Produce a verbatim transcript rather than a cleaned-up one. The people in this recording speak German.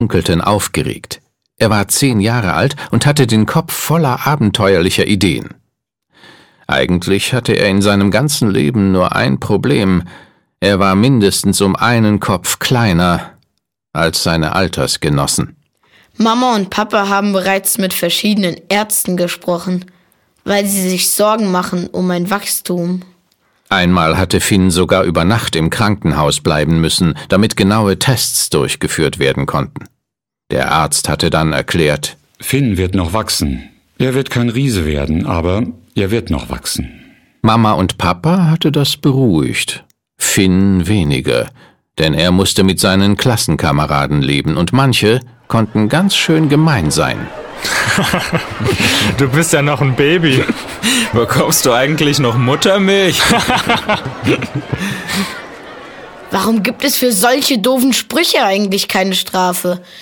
funkelten aufgeregt. Er war zehn Jahre alt und hatte den Kopf voller abenteuerlicher Ideen. Eigentlich hatte er in seinem ganzen Leben nur ein Problem. Er war mindestens um einen Kopf kleiner als seine Altersgenossen. Mama und Papa haben bereits mit verschiedenen Ärzten gesprochen, weil sie sich Sorgen machen um mein Wachstum. Einmal hatte Finn sogar über Nacht im Krankenhaus bleiben müssen, damit genaue Tests durchgeführt werden konnten. Der Arzt hatte dann erklärt: Finn wird noch wachsen. Er wird kein Riese werden, aber er wird noch wachsen. Mama und Papa hatte das beruhigt. Finn weniger, denn er musste mit seinen Klassenkameraden leben und manche konnten ganz schön gemein sein. Du bist ja noch ein Baby. Bekommst du eigentlich noch Muttermilch? Warum gibt es für solche doofen Sprüche eigentlich keine Strafe?